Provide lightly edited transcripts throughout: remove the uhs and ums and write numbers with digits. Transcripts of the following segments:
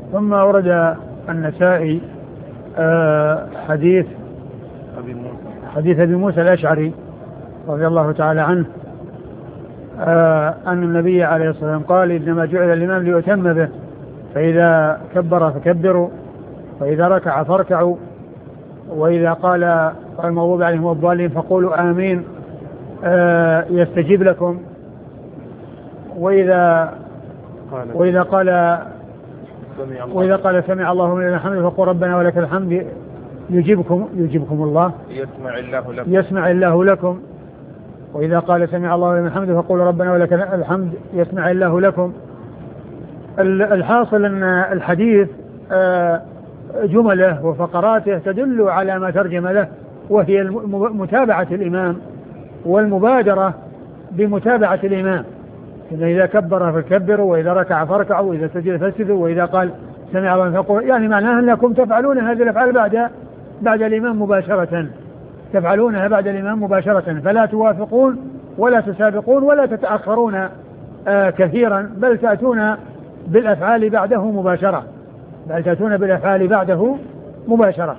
ثم ورد النسائي حديث أبي موسى الأشعري رضي الله تعالى عنه أن النبي عليه الصلاة والسلام قال إنما جعل الإمام ليؤتم به، فإذا كبر فكبروا، وإذا ركع فاركعوا، وإذا قال المغضوب عليهم والضالين فقولوا آمين يستجيب لكم، وإذا قال سمع الله لمن حمده فقول ربنا ولك الحمد يجيبكم الله يسمع الله لكم، وإذا قال سمع الله لمن حمده فقول ربنا ولك الحمد يسمع الله لكم. الحاصل أن الحديث جمله وفقراته تدل على ما ترجم له، وهي متابعة الإمام والمبادرة بمتابعة الإمام. إذا كبر فكبروا، وإذا ركع فاركعوا، وإذا سجد فاسجدوا، وإذا قال سمع الله فقول، يعني معناه أنكم تفعلون هذه الأفعال بعد الإمام مباشرة، تفعلونها بعد الإمام مباشرة، فلا توافقون ولا تسابقون ولا تتأخرون كثيرا، بل تأتون بالأفعال بعده مباشرة.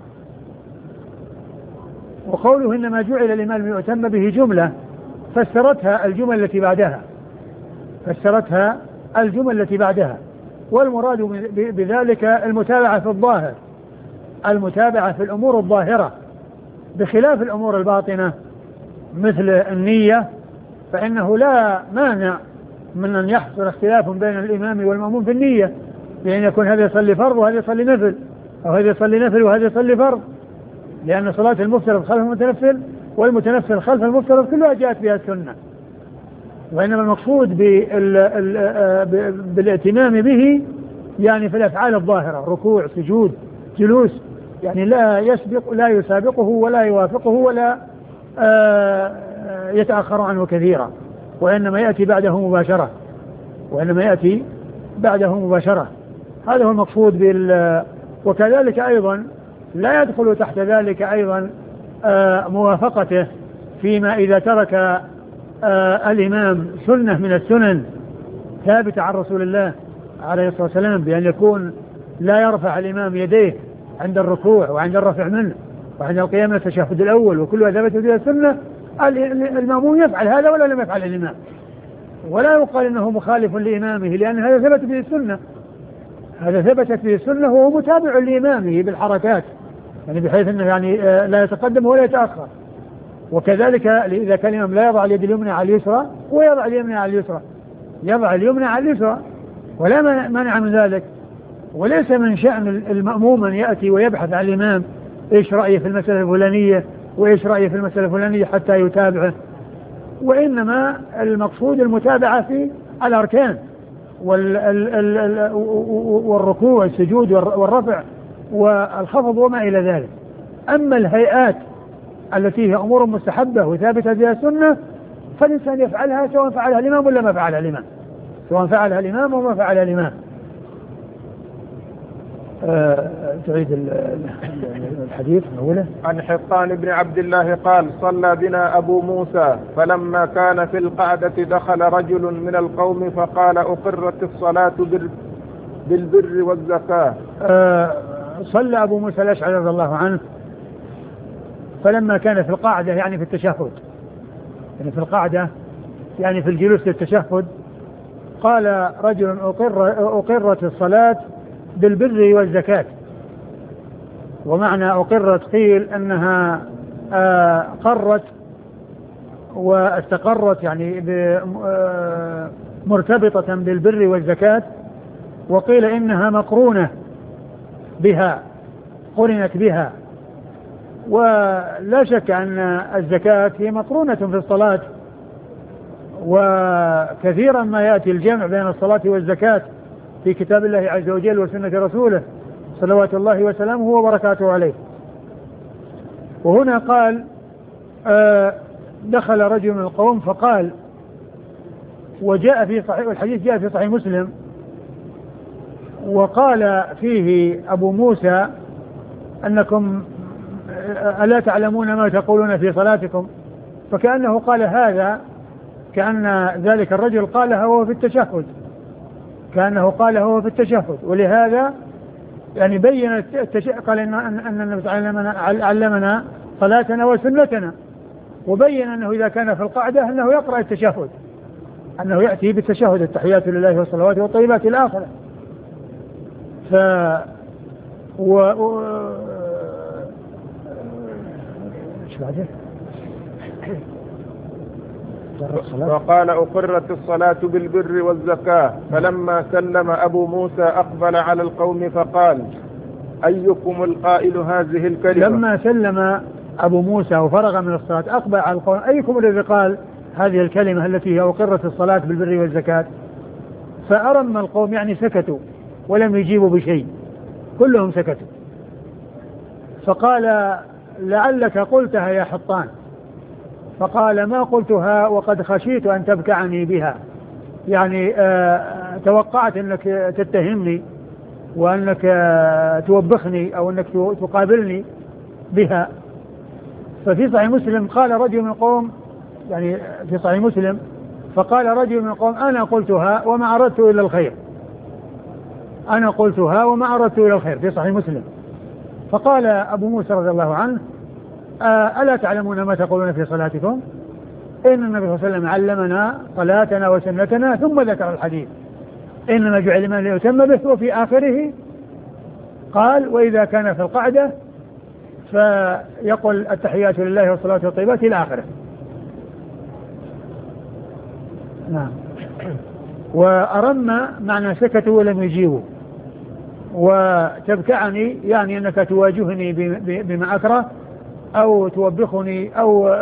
وقوله إنما جعل الإمام ليؤتم به جملة فسرتها الجمل التي بعدها، والمراد بذلك المتابعة في الظاهر، المتابعة في الأمور الظاهرة، بخلاف الأمور الباطنة مثل النية، فإنه لا مانع من أن يحصل اختلاف بين الإمام والمأموم في النية، لأن يكون هذا يصلي فرض وهذا يصلي نفل، أو هذا يصلي نفل وهذا يصلي فرض، لأن صلاة المفترض خلف المتنفل والمتنفل خلف المفترض كلها جاءت بها السنة. وإنما المقصود بالائتمام به يعني في الأفعال الظاهرة، ركوع سجود جلوس، يعني لا يسابقه ولا يوافقه ولا يتأخر عنه كثيرا، وإنما يأتي بعده مباشرة. هذا هو المقصود وكذلك أيضا لا يدخل تحت ذلك أيضا موافقته فيما إذا ترك الإمام سنة من السنن ثابتة عن رسول الله عليه الصلاة والسلام، بأن يكون لا يرفع الإمام يديه عند الركوع وعند الرفع منه وعند القيام من التشهد الأول، وكلها ثبتت بها السنة، المأموم يفعل هذا ولا لم يفعل الإمام، ولا يقال إنه مخالف لإمامه، لأن هذا ثبت به السنة، هذا ثبتت به السنة، وهو متابع لإمامه بالحركات، يعني بحيث أنه يعني لا يتقدم ولا يتأخر. وكذلك إذا كان الإمام لا يضع اليد اليمنى على اليسرى ويضع اليمنى على اليسرى، يضع اليمنى على اليسرى ولا مانع من ذلك. وليس من شأن المأموم أن يأتي ويبحث عن الإمام إيش رأيه في المسألة الفلانية وإيش رأيه في المسألة الفلانية حتى يتابعه، وإنما المقصود المتابعة في الأركان والركوع والسجود والرفع والخفض وما إلى ذلك. أما الهيئات التي هي أمور مستحبة وثابتة بها السنة فالإنسان يفعلها سواء فعلها الإمام ولا ما فعلها الإمام، سواء فعلها الإمام وما فعلها الإمام. تعيد الحديث أوله. عن حطان بن عبد الله قال صلى بنا أبو موسى فلما كان في القعدة دخل رجل من القوم فقال أقرت الصلاة بالبر والزكاة. صلى أبو موسى الأشعري رضي الله عنه فلما كان في القاعدة يعني في التشهد، يعني في القاعدة يعني في الجلوس للتشهد، قال رجل أقرت الصلاة بالبر والزكاة. ومعنى أقرت قيل أنها قرت واستقرت يعني مرتبطة بالبر والزكاة، وقيل إنها مقرونة بها، قرنت بها. ولا شك أن الزكاة هي مقرونة في الصلاة، وكثيرا ما يأتي الجمع بين الصلاة والزكاة في كتاب الله عز وجل وسنة رسوله صلوات الله وسلامه وبركاته عليه. وهنا قال دخل رجل من القوم فقال، وجاء في صحيح الحديث جاء في صحيح مسلم، وقال فيه أبو موسى أنكم ألا تعلمون ما تقولون في صلاتكم، فكأنه قال هذا كأن ذلك الرجل قالها وهو في التشهد، كأنه قال هو في التشهد. ولهذا يعني بين قال أن النبي علمنا صلاتنا وسنتنا، وبين أنه إذا كان في القعدة أنه يقرأ التشهد، أنه يأتي بالتشهد التحيات لله والصلوات والطيبات إلى آخره. فقال أقرت الصلاة بالبر والزكاة. فلما سلم أبو موسى أقبل على القوم فقال أيكم القائل هذه الكلمة. لما سلم أبو موسى وفرغ من الصلاة أقبل على القوم أيكم الذي قال هذه الكلمة التي هي أقرت الصلاة بالبر والزكاة. فأرم القوم يعني سكتوا ولم يجيبوا بشيء، كلهم سكتوا. فقال لعلك قلتها يا حطان. فقال ما قلتها وقد خشيت أن تبكعني بها، يعني توقعت أنك تتهمني وأنك توبخني أو أنك تقابلني بها. ففي صحيح مسلم قال رجل من القوم، يعني في صحيح مسلم فقال رجل من القوم أنا قلتها وما أردت إلا الخير، أنا قلتها وما أردت إلا الخير، في صحيح مسلم. فقال أبو موسى رضي الله عنه ألا تعلمون ما تقولون في صلاتكم؟ إن النبي صلى الله عليه وسلم علمنا صلاتنا وسنتنا، ثم ذكر الحديث إنما جعل الإمام ليتم به. وفي آخره قال وإذا كان في القعدة فيقول التحيات لله والصلاة والطيبات إلى آخره. نعم. وأرم معنى سكتوا ولم يجيبوا. وتبكعني يعني أنك تواجهني بما أكره أو توبخني أو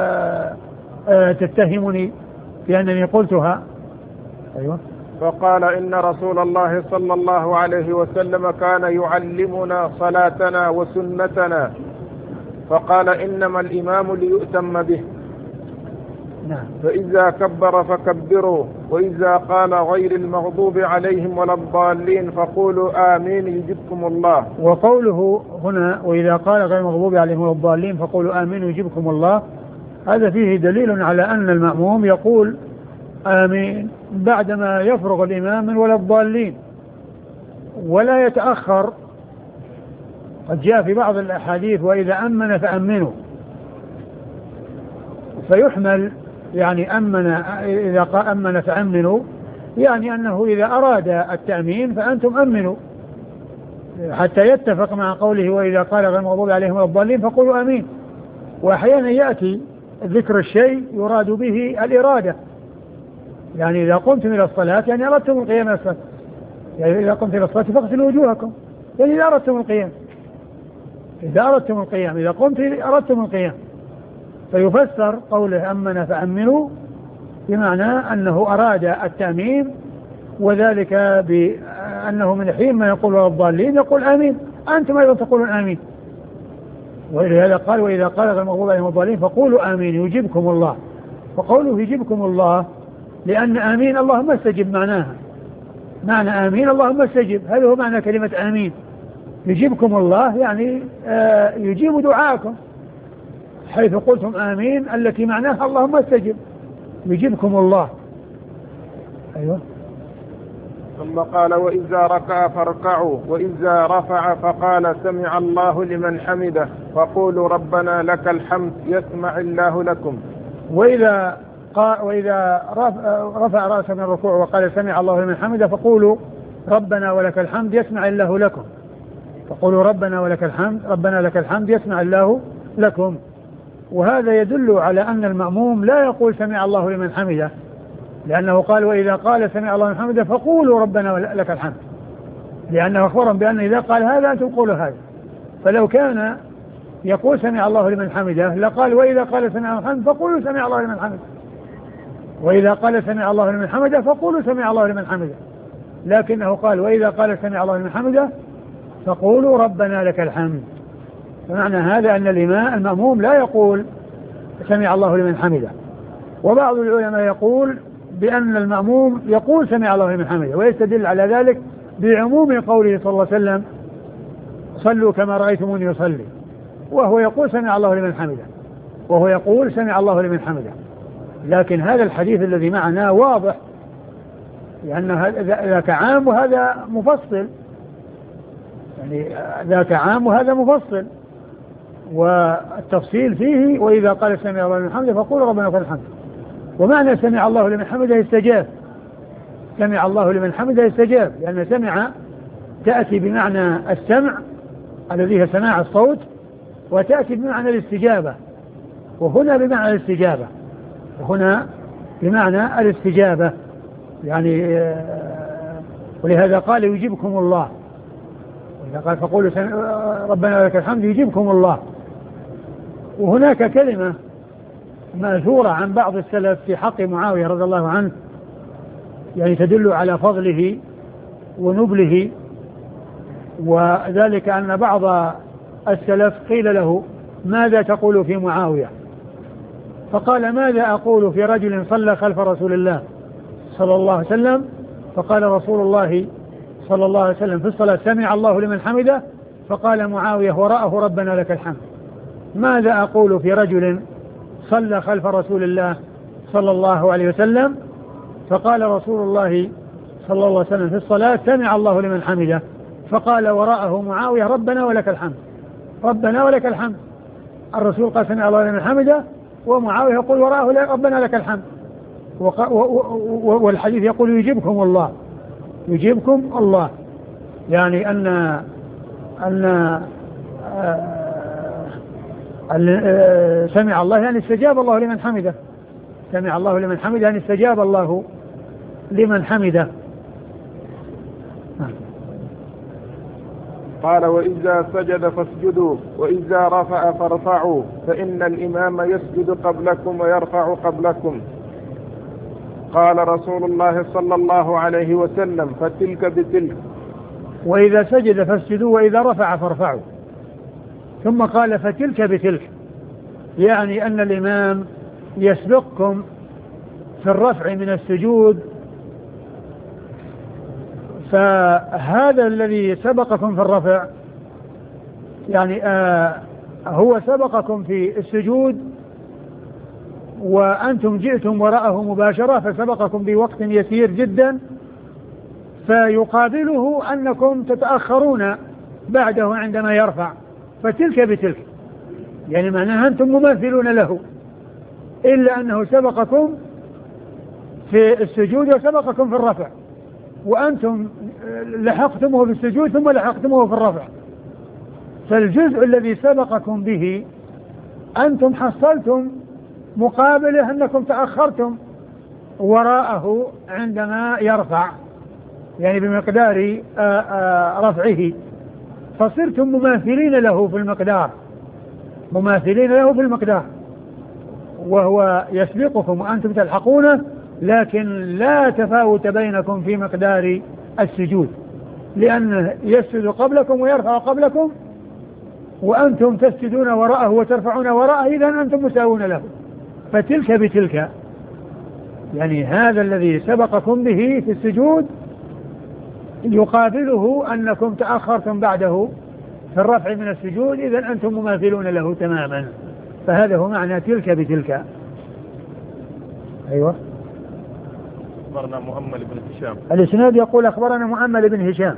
تتهمني بأنني قلتها. أيوة. فقال إن رسول الله صلى الله عليه وسلم كان يعلمنا صلاتنا وسنتنا، فقال إنما الإمام ليؤتم به. نعم. فإذا كبر فكبروا، وإذا قال غير المغضوب عليهم ولا الضالين فقولوا آمين يجبكم الله. وقوله هنا وإذا قال غير المغضوب عليهم ولا الضالين فقولوا آمين يجبكم الله، هذا فيه دليل على أن المأموم يقول آمين بعدما يفرغ الإمام من ولا الضالين ولا يتأخر. قد جاء في بعض الأحاديث وإذا أمن فأمنوا، فيحمل يعني إذا أمن فأمنوا، يعني أنه إذا أراد التأمين فأنتم أمنوا، حتى يتفق مع قوله وإذا قال غير المغضوب عليهم ولا الضالين فقولوا آمين. وأحيانا يأتي ذكر الشيء يراد به الإرادة، يعني إذا قمتم إلى الصلاة يعني أردتم القيام إلى الصلاة، يعني إذا قمتم إلى الصلاة فاغسلوا وجوهكم، يعني إذا أردتم القيام، إذا أردتم القيام، إذا قمت أردتم القيام. فيفسر قوله أمن فأمنوا بمعنى أنه أراد التأمين، وذلك بأنه من حين ما يقول ولا الضالين يقول آمين، أنتم أيضا تقولون آمين. ولهذا قال وإذا قال غير المغضوب عليهم الضالين فقولوا آمين يجيبكم الله. فقوله يجيبكم الله لأن آمين اللهم استجب معناها، معنى آمين اللهم استجب، هذا هو معنى كلمة آمين. يجيبكم الله يعني يجيب دعاءكم، حيث قلتم آمين التي معناها اللهم استجب، يجيبكم الله. أيوة. ثم قال وإذا ركع فاركعوا، وإذا رفع فقال سمع الله لمن حمده فقولوا ربنا لك الحمد يسمع الله لكم. وإذا رفع رأسه من الركوع وقال سمع الله لمن حمده فقولوا ربنا ولك الحمد يسمع الله لكم، فقولوا ربنا ولك الحمد، ربنا لك الحمد يسمع الله لكم. وهذا يدل على أن المأموم لا يقول سمع الله لمن حمده، لأنه قال وإذا قال سمع الله لمن حمده فقولوا ربنا لك الحمد، لأنه أخبرهم بأن إذا قال هذا أنتم قولوا هذا. فلو كان يقول سمع الله لمن حمده لقال وإذا قال سمع الله لمن حمده فقولوا سمع الله لمن حمده، وإذا قال سمع الله لمن حمده فقولوا سمع الله لمن حمده، لكنه قال وإذا قال سمع الله لمن حمده فقولوا ربنا لك الحمد. فمعنى هذا أن المأموم لا يقول سمع الله لمن حمده. وبعض العلماء يقول بأن المأموم يقول سمع الله لمن حمده، ويستدل على ذلك بعموم قوله صلى الله عليه وسلم صلوا كما رأيتموني يصلي، وهو يقول سمع الله لمن حمده، وهو يقول سمع الله لمن حمده. لكن هذا الحديث الذي معنا واضح لأن ذاك عام وهذا مفصل، يعني ذاك عام وهذا مفصل، والتفصيل فيه وإذا قال سمع الله لمن حمده فقولوا ربنا ولك الحمد. ومعنى سمع الله لمن حمده استجاب، سمع الله لمن حمده استجاب، لأن سمع تأتي بمعنى السمع الذي هي سماع الصوت، وتأتي بمعنى الاستجابة، وهنا بمعنى الاستجابة، وهنا بمعنى الاستجابة يعني ولهذا قال يجيبكم الله، وإذا قال فقولوا ربنا لك الحمد يجيبكم الله. وهناك كلمة مأثورة عن بعض السلف في حق معاوية رضي الله عنه يعني تدل على فضله ونبله، وذلك أن بعض السلف قيل له ماذا تقول في معاوية؟ فقال ماذا أقول في رجل صلى خلف رسول الله صلى الله عليه وسلم، فقال رسول الله صلى الله عليه وسلم في الصلاة سمع الله لمن حمده، فقال معاوية وراءه ربنا لك الحمد. ماذا أقول في رجل صلى خلف رسول الله صلى الله عليه وسلم، فقال رسول الله صلى الله عليه وسلم في الصلاة سمع الله لمن حمده، فقال وراءه معاوية ربنا ولك الحمد، ربنا ولك الحمد. الرسول قال سمع الله لمن حمده، ومعاوية يقول وراءه ربنا لك الحمد. والحديث يقول يجيبكم الله، يجيبكم الله، يعني أن سمع الله يعني استجاب الله لمن حمده، سمع الله لمن حمده يعني استجاب الله لمن حمده. قال وإذا سجد فاسجدوا وإذا رفع فارفعوا فإن الإمام يسجد قبلكم ويرفع قبلكم. قال رسول الله صلى الله عليه وسلم فتلك بتلك. وإذا سجد فاسجدوا وإذا رفع فارفعوا، ثم قال فتلك بتلك، يعني أن الإمام يسبقكم في الرفع من السجود، فهذا الذي سبقكم في الرفع يعني هو سبقكم في السجود وأنتم جئتم وراءه مباشرة، فسبقكم بوقت يسير جدا، فيقابله أنكم تتأخرون بعده عندما يرفع، فتلك بتلك، يعني معناها أنتم مماثلون له، إلا أنه سبقكم في السجود وسبقكم في الرفع، وأنتم لحقتموه في السجود ثم لحقتموه في الرفع، فالجزء الذي سبقكم به أنتم حصلتم مقابله أنكم تأخرتم وراءه عندما يرفع، يعني بمقدار رفعه، فصرتم مماثلين له في المقدار، مماثلين له في المقدار، وهو يسبقكم وأنتم تلحقونه، لكن لا تفاوت بينكم في مقدار السجود، لأنه يسجد قبلكم ويرفع قبلكم، وأنتم تسجدون وراءه وترفعون وراءه، إذن أنتم مساوون له. فتلك بتلك، يعني هذا الذي سبقكم به في السجود يقابله أنكم تأخرتم بعده في الرفع من السجود، إذن أنتم مماثلون له تماما، فهذا هو معنى تلك بتلك. أيوة. أخبرنا مؤمل بن هشام. الإسناد يقول أخبرنا مؤمل بن هشام،